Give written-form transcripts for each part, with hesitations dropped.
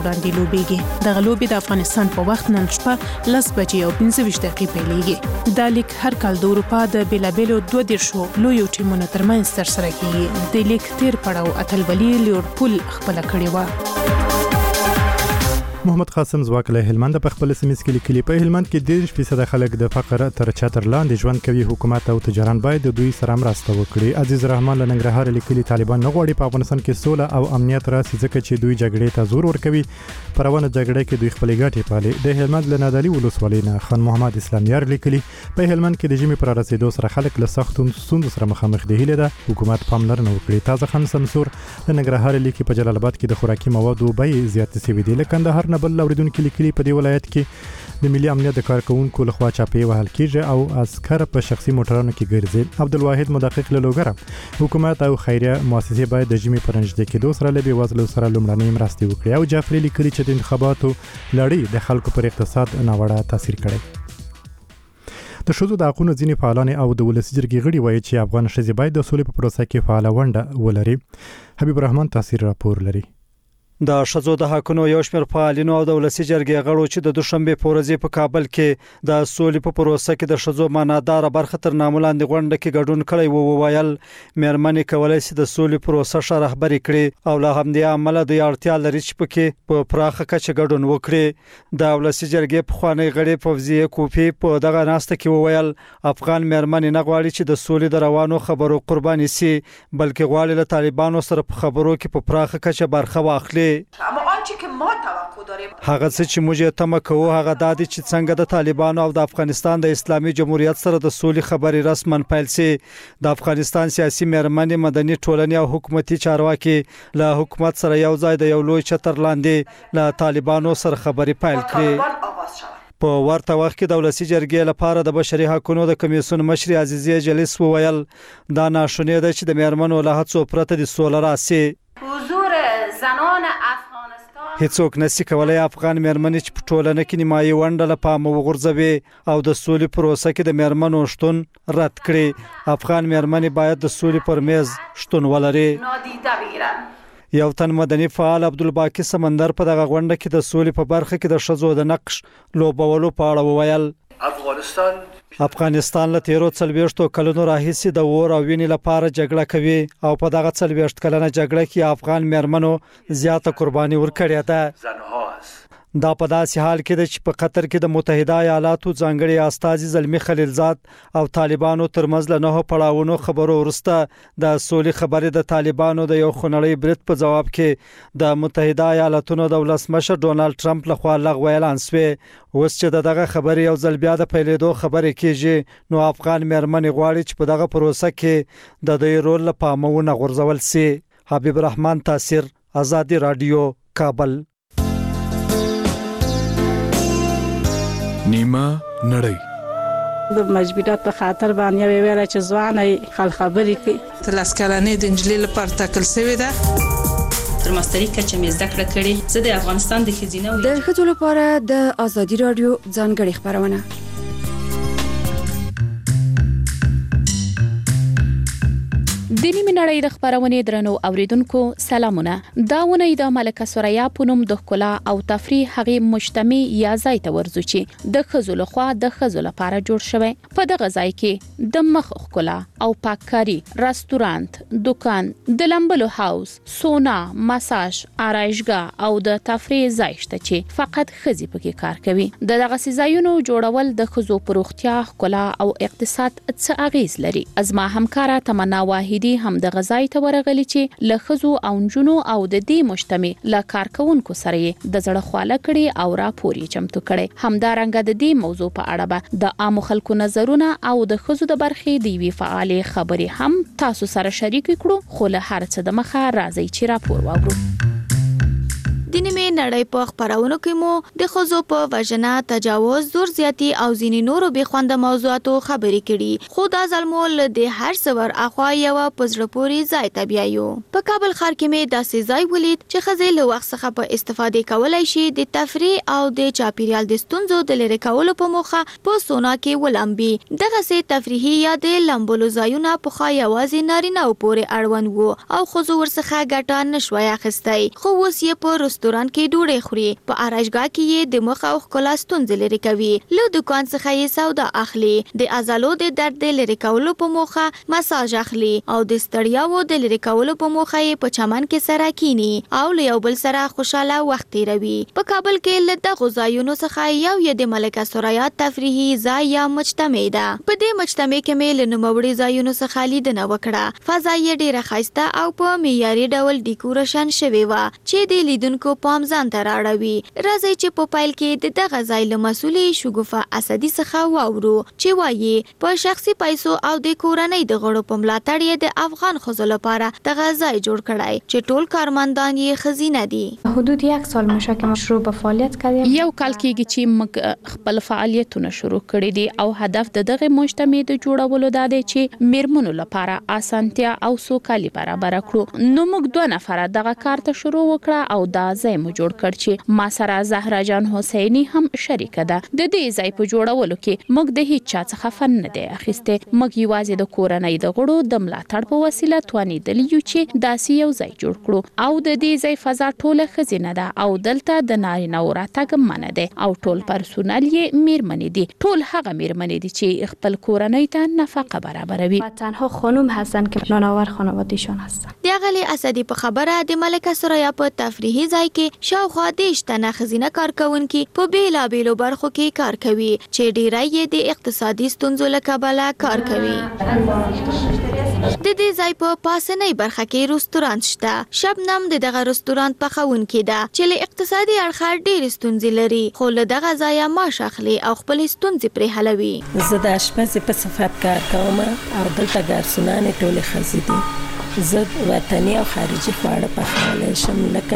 وړاندې لوبېږي. دغه لوبې د افغانستان په وخت نن شپه 10:25 پیلېږي. دا لیګ هر کال د اروپا د بیلابېلو 22 لویو ټیمونو ترمنځ ترسره کیږي. د لیګ تیر پړاو اتلولي لیورپول خپل کړی و. محمد قاسم زواک له هلمند په خپل سیمه کې لیکلي په هلمند کې 10% خلک د فقر تر چتر لاندې ژوند کوي. حکومت او تجاران باید د دوی سره مرسته وکړي. عزیز رحمان له ننګرهار لیکلي طالبان نه غواړي په افغانستان کې سوله او امنیت راسي ځکه چې دوی جګړې ته زور ورکوي. پروانه جګړه کې دوی خپل ګټې پالي. د هلمند له نادالي ولسوالۍ نه خان محمد اسلامیار لیکلي په هلمند کې د ژمي پر رسیدو سره خلک له سختو ستونزو سره مخامخ دي. هیله ده حکومت پاملرنه وکړي. تازه خان سمسور له ننګرهار لیکي په جلال آباد کې د خوراکي موادو بیې زیاتې شوې دي. لکه کندهار نه بل اوریدونکو لیکلي په دې ولایت کې د ملي امنیت د کارکونکو لخوا چاپې وهل کیږي او عسكر په شخصي موټرانو کې ګرځي. عبدالواحد مدقق له لوګره حکومت او خیریه مؤسسې باید د ژمي پر نږدې کېدو سره له بېوزلو سره لومړنۍ مرستې وکړي. او جعفري لیکلي چې د انتخاباتو لړۍ د خلکو پر اقتصاد ناوړه تاثیر کړی. د ښځو د حقونو ځینې فعالان او د ولسي جرګې غړي وایي چې افغان ښځې باید د سولې په پروسه کې فعاله ونډه ولري. حبیب الرحمن تاثیر راپور لري. د ښځو د حقونو یو شمېر فعالینو او د ولسي جرګې غړو چې د دوشنبه په ورځ په کابل کې د سولې په پروسه کې د ښځو معنادار برخه تر ناملاندې غونډه کې ګډون کړی وو. وویل مېرمنې کولای شي د سولې پروسه ښه رهبري کړي او له همدې عمله د اړتیا لري چې پکې په پراخه کچه ګډون وکړي. د ولسي جرګې پخوانی غړي فوزیه کوفی په دغه ناسته کې وویل افغان مېرمنې نه غواړي چې د سولې د روانو خبرو قرباني سي بلکې غواړي له طالبانو سره په خبرو کې په پراخه کچه برخه واخلي. اما آنچه که ما توقع داریم هغه څه چې موږ تمه کوو هغه د دې چې څنګه د طالبانو او د افغانستان د اسلامي جمهوریت سره د سولې خبرې رسماً پیل شي. د افغانستان سیاسي مېرمنې مدني ټولنې او حکومتي چارواکي له حکومت سره یو ځای د یو لوی چتر لاندې له طالبانو سره خبرې پیل کړي. په ورته وخت کې د ولسي جرګې لپاره د بشري حقوقو د کمیسیون مشر عزیزیه جلیس وویل دا ناشونې ده چې د مېرمنو له هڅو پرته د سولې راسي. حضور زنان افغانستان هیڅوک نشي کولای افغان مېرمنې چې په ټولنه کې نیمایي ونډه له پامه وغورځوي او د سولې پروسه کې د مېرمنو شتون رد کړي. افغان مېرمنې باید د سولې پر میز شتون ولري. نادیده بگیرن. یو تن مدني فعال عبدالباقی سمندر په دغه غونډه کې د سولې په برخه کې د ښځو د نقش لوبولو په اړه وویل افغانستان له 13 کلونو راهیسې د اور او وینې لپاره جګړه کوي او په دغه 40 کلنه جګړه کې افغان مېرمنو زیاته قرباني ورکړې ده. دا په داسې حال کې ده چې په قطر کې د متحده ایالاتو ځانګړي استازي زلمی خلیلزاد او طالبانو ترمنځ له 9 پړاوونو خبرو وروسته د سولې خبرې د طالبانو د یو خونړی برید په جواب کې د متحده ایالاتونو د ولسمشر ډونالد ټرمپ لخوا لغوه اعلان شوی. اوس چې دغه خبرې یو ځل بیا د پیلېدو خبرې کیږي نو افغان مېرمنې غواړي چې په دغه پروسه کې د دوی رول له پامه ونه غورځول شي. حبیب الرحمن تاثیر آزادی رادیو کابل. نیمه نړۍ د مجبورات په خاطر باندې ویل چې ځواني خبرې کوي. تلاسکلانې د انجلۍ لپاره تکل شوی ده. تر ماستری کچه مې زده کړه کړې. زه د افغانستان د ښځینه د ښځو لپاره د آزادي رادیو ځانګړې خبرونه. د نیمه نړۍ د خبرونې درنو اوریدونکو سلامونه. دا ونه د ملکه سوریا پونم د ښکلا او تفریح هغه مجتمع یا ځای ته ورځو چې د ښځو لخوا د ښځو لپاره جوړ شوی. په دغه ځای کې د مخ ښکلا او پاککاری، رستورانت، دکان، د لمبلو هاوس، سونا، مساج، آرایشګاه او د تفریح ځای شته چې فقط ښځې پکې کار کوي. دغه ځایونو جوړول د ښځو پروختیا، ښکلا او اقتصاد څه اغیز لري. ازما همکارا تمنا واحدی هم د غزای ته ورغلی چې له ښځو او نجونو او د دې مجتمع له کارکونکو سره د زړه خواله کړي او راپور یې چمتو کړي. همدارنګه د دې موضوع په اړه به د عام خلکو نظرونه او د ښځو د برخې د وی فعال خبرې هم تاسو سره شریک کړو. خو له هر څه د مخه راځي چې راپور واورو. د نیمه نړۍ په خبرونو کې مو د ښځو په وژنه، تجاوز، زور زیاتی او ځینې نورو بې خونده موضوعاتو خبرې کړي. خو دا ځلمو له د هر څور اخوا یو په زړه پورې ځای ته بیایو. په کابل ښار کې مې داسې ځای ولید چې ښځې له وخت څخه په استفادې کولای شي د تفریح او د چاپیریال د ستونزو د لرې کولو په موخه په سونا کې ولامبي. دغسې تفریحي یا د لامبلو ځایونه پخوا یوازې نارینه‌و پورې اړوند وو او ښځو ورڅخه ګټه نشوای اخیستی. خو اوس یې په رستورانت کې ډوډۍ خوري، په آرایشګاه کې یې د مخ او ښکلا ستونزې لرې کوي، له دکان څخه یې سودا اخلي، د عضلو د درد د لرې کولو په موخه مساج اخلي او د ستړیاو د لرې کولو په موخه یې په چمن کې سره کینی او له یو بل سره خوشاله وخت تیروي. په کابل کې له دغو ځایونو څخه یو یې د ملکه ثریا تفریحي ځای یا مجتمع ده. په دې مجتمع کې مې له نوموړي ځایونو څخه لیدنه وکړه. فضا یې ډېره ښایسته او په معیاري ډول ډیکوریشن شوې وه چې د لیدونکو پام ځان ته رااړوي. راځئ چې په پیل کې د دغه ځای له مسؤلې شګوفه اسدي څخه واورو چې وایي په شخصي پیسو او د کورنۍ د غړو په ملاتړ یې د افغان ښځو لپاره دغه ځای جوړ کړی چې ټول کارمندان یې ښځینه دي. حدود 1 سال میشه که ما شروع به فعالیت کردیم. یو کال کېږي چې موږ خپل فعالیتونه شروع کړي دي او هدف د دغه مجتمع د جوړولو دا دی چې میرمنو لپاره اسانتیا او سوکالي برابر کړو. نو موږ 2 نفر دغه کار ته شروع وکړه او دا ځای مو جوړ کړ چې ما سره زهرا جان حسینی هم شریک ده. د دې ځای په جوړولو کې موږ د هیڅ چا څخه فن نه دی اخیسته. موږ یوازې د کورنۍ د غړو د ملاتړ په وسیله توانیدل یو چې داسې یو ځای جوړ کړو او د دې ځای فضا ټوله خزینه ده او دلته د نارینه او راتګ منه ده او ټول پرسونل یې میرمنې دي. ټول هغه میرمنې دي چې خپل کورنۍ ته نفقه برابروي. تنها خانم هستن که نانآور خانواده‌شان هستن. د غلی اسدی په خبره د ملکه ثریا په تفریحي ځای کې شاوخوا 10 تنه خزینه کارکونکي په بیلابیلو برخو کې کار کوي چې ډیری یې د اقتصادي ستونزو له کبله کار کوي. د دې ځای په پاسنۍ برخه کې رستورانت شته. شبنم د دغه رستورانت پخونکې ده چې له اقتصادي اړخه ډېرې ستونزې لري خو له دغه ځایه معاش اخلي او خپلې ستونزې پرې حلوي. زه د اشپزۍ په صفت کار کوم او دلته ګارسونانې ټولې ښځې دي. زه وطني او خارجي خواړه پخولی شم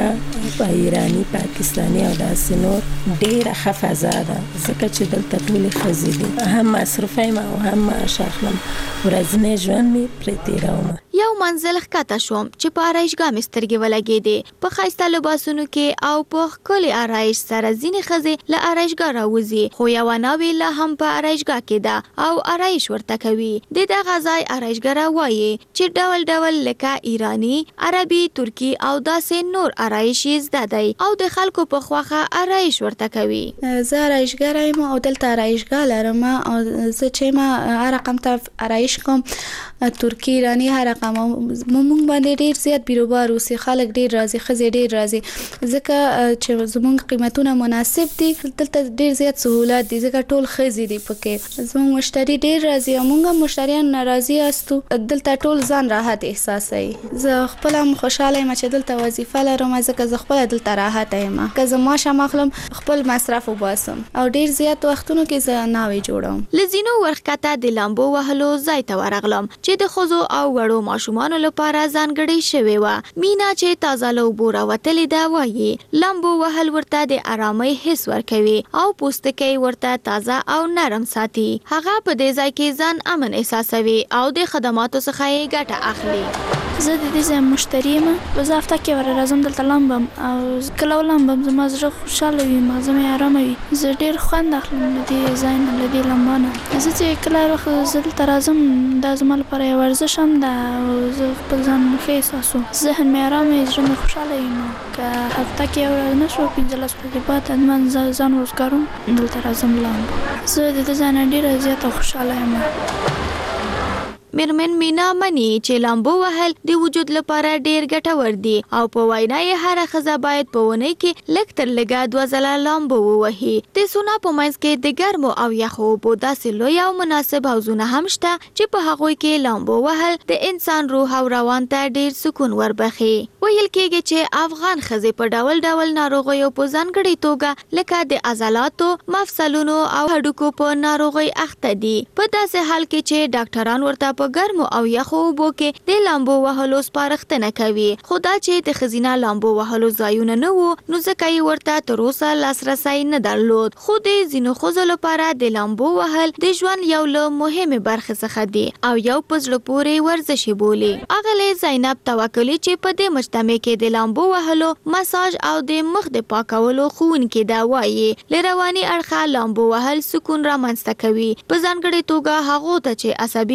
لکه ایراني، پاکستاني او داسې نور. ډېره ښه فضا ده ځکه چې دلته ټولې ښځې دي. هم مصروفه یم او هم معاش اخلم. ورځنی ژوند مې پرې تېروم. یو منزل ښکته شوم چې په آرایشګاه مې سترګې ولګېدې. په ښایسته لباسونو کې او په ښکلي آرایش سره ځینې ښځې له آرایشګاه راوځي خو یوه ناوې لا هم په آرایشګاه کې ده او آرایش ورته کوي. د دغه ځای آرایشګره وایي چې ډول ډول لکه ایرانی، عربي، ترکی او داسې نور آرایش یې زده دی او د خلکو په خوښه آرایش ورته کوي. زه آرایشګره یم او دلته آرایشګاه لرم او زه چې ما هر رقم ته آرایش کوم، ترکی، ایرانی، هر رقم. موږ باندې ډیر زیات بیروبار اوسي، خلک ډیر راځي، ښځې ډیر راځي ځکه چې زموږ قیمتونه مناسب دي. دلته ډیر زیات سهولت دي ځکه ټول ښځې دي پکې. زموږ مشتری ډیر راځي او موږ مشتریان ناراضي یاستو. دلته ټول ځان راحت احساسوي. زه خپل هم خوشاله یم چې دلته وظیفه لرم ځکه زه خپل دلته راحت یم. که زه معاش هم اخلم خپل مصرف وباسم او ډیر زیات وختونو کې زه ناوې جوړوم. لزینو ورخکته د لامبو وهلو ځای ته ورغلم چې د ښځو او وړو ماشومانو لپاره ځانګړې شوې وه. مینا چې تازه له اوبو راوتلې ده وایي لامبو وهل ورته د آرامۍ حس ورکوي او پوستکی ورته تازه او نرم ساتي. هغه په دې ځای کې ځان امن احساسوي او د خدماتو څخه یې ګټه اخلي. زه د دې ځای مشتری یم. زه هفته کې ور راځم دلته لامبم او کله ولامبم زما زړه خوشاله وي، مغزه مې ارامه وي. زه ډېر خوند اخلم له دې ځای نه، له دې لامبا نه. زه چې کله زه دلته راځم دا زما لپاره یو ورزش هم ده او زه خپل ځان ښه احساسوم. ذهن مې ارام وي، زړه مې خوشاله وي. نو که هفته کې یو ورځ نه شوه 15 ورځې بعد حتما زه ځان روزګاروم دلته راځم لامبو. زه د دې ځای نه ډېره زیاته خوشاله یم. میرمن مینا مني چې لامبو وهل د وجود لپاره ډیر ګټور دي او په وینا یې هر ښځه باید په ونې کې لږ تر لږه 2 ځله لامبو ووهي. د سونا په منځ کې د ګرمو او یخو اوبو داسې لوی او مناسب حوضونه هم شته چې په هغوی کې لامبو وهل د انسان روح او روان ته ډیر سکون وربخي. ویل کېږي چې افغان ښځې په ډول ډول ناروغیو په ځانګړې توګه لکه د عضلاتو، مفصلونو او هډوکو په ناروغۍ اخته دي. په داسې حال کې چې ډاکټران ورته په ګرمو او یخو اوبو کې د لامبو وهلو سپارښتنه کوي. خو دا چې د ښځینه لامبو وهلو ځایونه نه وو نو ځکه یې ورته تر اوسه لاسرسی نه درلود. خو د ځینو ښځو لپاره د لامبو وهل د ژوند یو له مهمې برخې څخه دی او یو په زړه پورې ورزش بولي. اغلې زینب توکلی چې په دې مجتمع کې د لامبو وهلو، مساج او د مخ د پاکولو ښوونکې ده وایي له رواني اړخه لامبو وهل سکون رامنځته کوي، په ځانګړې توګه هغو ته چې عصبي ناروغۍ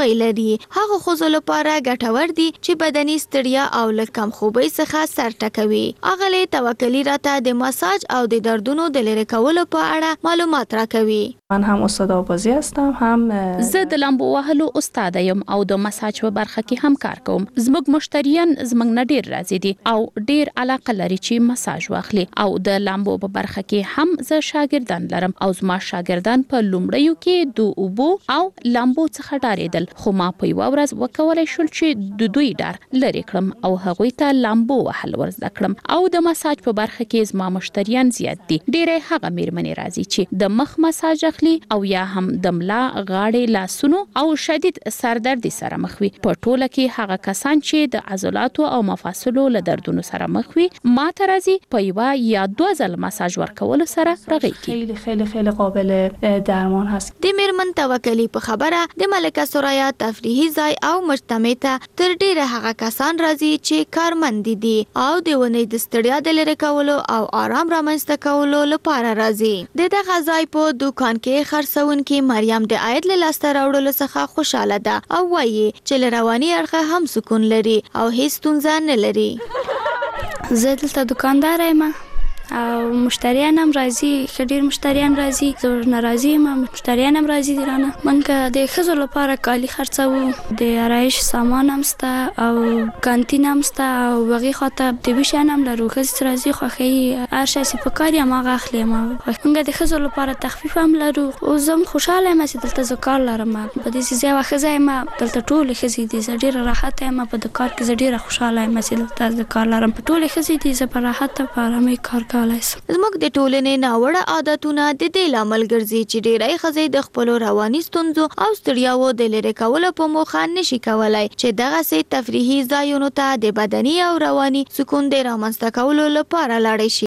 ناروغي لري. هغه ښځو لپاره ګټور دي چې بدني ستړیا او له کم خوبۍ څخه سر ټکوي. اغلې توکلی راته د مساج او د دردونو د لرې کولو په اړه معلومات راکوي. من هم استاد آوازی هستم، هم زه د لامبو وهلو استاد یم او د مساج په برخه کې هم کار کوم. زموږ مشتریان زموږ نه ډیر راځي دي او ډیر علاقه لري چې مساج واخلي او د لامبو په برخه کې هم زه شاګردان لرم او زما شاګردان په لومړیو کې د اوبو او لامبو څخه ډارېدل، خو ما په یو ورځ وکولای شول چې د دوی ډار لري کړم او هغوی ته لامبو وهل ورزده کړم. او د مساج په برخه کې زما مشتریان زیات دي. ډیره هغه میرمنې راځي چې د مخ مساج او یا هم د ملا غاړې لاسونو او شدید سردردي سره مخ وي. په ټوله کې هغه کسان چې د عضلاتو او مفاصلو له دردونو سره مخ وي ما ته راځي په یو یا دوه ځل مساج ورکول سره رغیږي. خیلی خیلی خیلی قابل درمان هست. د میرمن توکلی په خبره د ملکه سوریا تفریحي ځای او مجتمع ته تر ډیره هغه کسان راځي چې کارمند دي او د ونې د ستړیا د لرې کولو او آرام رامنځته کولو لپاره راځي. د دغه ځای په دکان کې خرڅونکې مریم د عاید له لاسته راوړلو څخه خوشاله ده او وایي چې له رواني اړخه هم سکون لري او هیڅ ستونزه نه لري. زه دلته دکاندار یم او مشتریان هم راځي، ډیر مشتریان راځي، زه ناراضي یم، مشتریان هم راځي درانه. منګه د ښځو لپاره کالي خرڅوو، د آرایش سامان هم سته او کانتین هم سته او بغي خاطر د ویشان هم لرو. ښځې راځي خوښي هر شی چې په کار یم هغه اخلي. منګه د ښځو لپاره تخفیف هم لرو. او زه خوشاله یم چې دلته زه کار لرم. په دې چې زه یوه ښځه یم، دلته ټولې ښځې دي، زه ډېره راحته یم په د کار کې. زه ډېره خوشاله یم چې دلته زه کار لرم. په ټولې ښځې دي، زه په راحته په ارامۍ کار کولی شم. زموږ د ټولنې ناوړه عادتونه د دې لامل ګرځي چې ډېری ښځې د خپلو رواني ستونزو او ستړیاوو د لرې کولو په موخه نشي کولای چې دغسې تفریحي ځایونو ته د بدني او رواني سکون د رامنځته کولو لپاره لاړې شي.